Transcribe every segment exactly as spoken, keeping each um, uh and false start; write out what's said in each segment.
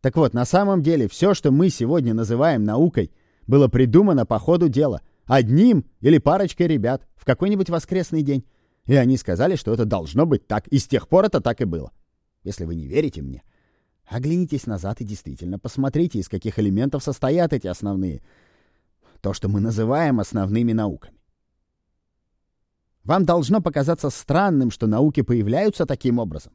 Так вот, на самом деле, все, что мы сегодня называем наукой, было придумано по ходу дела одним или парочкой ребят в какой-нибудь воскресный день. И они сказали, что это должно быть так, и с тех пор это так и было. Если вы не верите мне, оглянитесь назад и действительно посмотрите, из каких элементов состоят эти основные, то, что мы называем основными науками. Вам должно показаться странным, что науки появляются таким образом.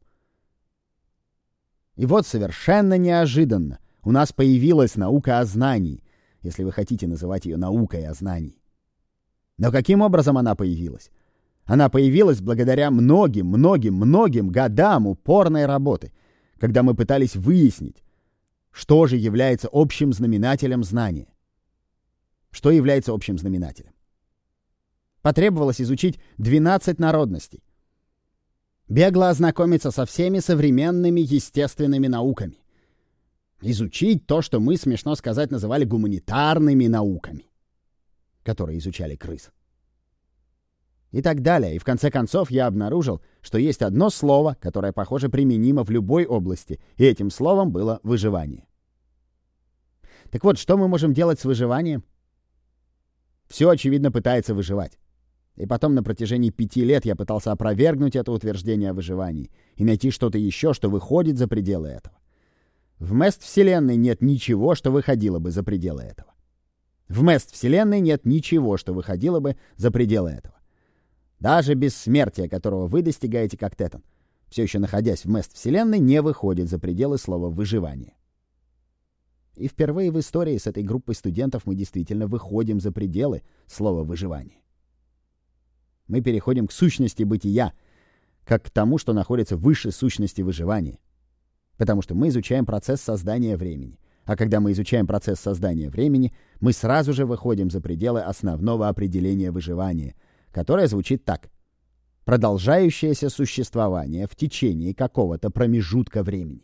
И вот совершенно неожиданно у нас появилась наука о знании, если вы хотите называть ее наукой о знании. Но каким образом она появилась? Она появилась благодаря многим, многим, многим годам упорной работы, когда мы пытались выяснить, что же является общим знаменателем знания. Что является общим знаменателем? Потребовалось изучить двенадцать народностей, бегло ознакомиться со всеми современными естественными науками, изучить то, что мы, смешно сказать, называли гуманитарными науками, которые изучали крыс. И так далее. И в конце концов я обнаружил, что есть одно слово, которое, похоже, применимо в любой области, и этим словом было выживание. Так вот, что мы можем делать с выживанием? Все, очевидно, пытается выживать. И потом на протяжении пяти лет я пытался опровергнуть это утверждение о выживании и найти что-то еще, что выходит за пределы этого. В Мест-вселенной нет ничего, что выходило бы за пределы этого. В Мест-вселенной нет ничего, что выходило бы за пределы этого. Даже бессмертие, которого вы достигаете как Тетан, все еще находясь в Мест-вселенной, не выходит за пределы слова «выживание». И впервые в истории с этой группой студентов мы действительно выходим за пределы слова «выживание». Мы переходим к сущности бытия, как к тому, что находится выше сущности выживания. Потому что мы изучаем процесс создания времени. А когда мы изучаем процесс создания времени, мы сразу же выходим за пределы основного определения выживания, которое звучит так: продолжающееся существование в течение какого-то промежутка времени.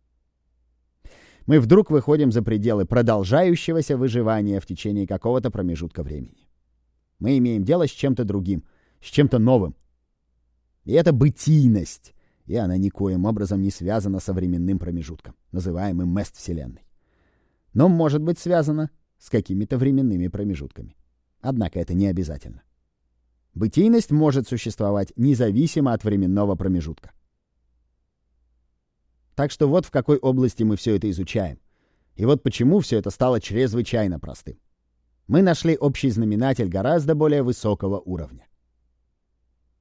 Мы вдруг выходим за пределы продолжающегося выживания в течение какого-то промежутка времени. Мы имеем дело с чем-то другим, с чем-то новым. И это бытийность, и она никоим образом не связана со временным промежутком, называемым Мест-вселенной. Но может быть связана с какими-то временными промежутками. Однако это не обязательно. Бытийность может существовать независимо от временного промежутка. Так что вот в какой области мы все это изучаем. И вот почему все это стало чрезвычайно простым. Мы нашли общий знаменатель гораздо более высокого уровня.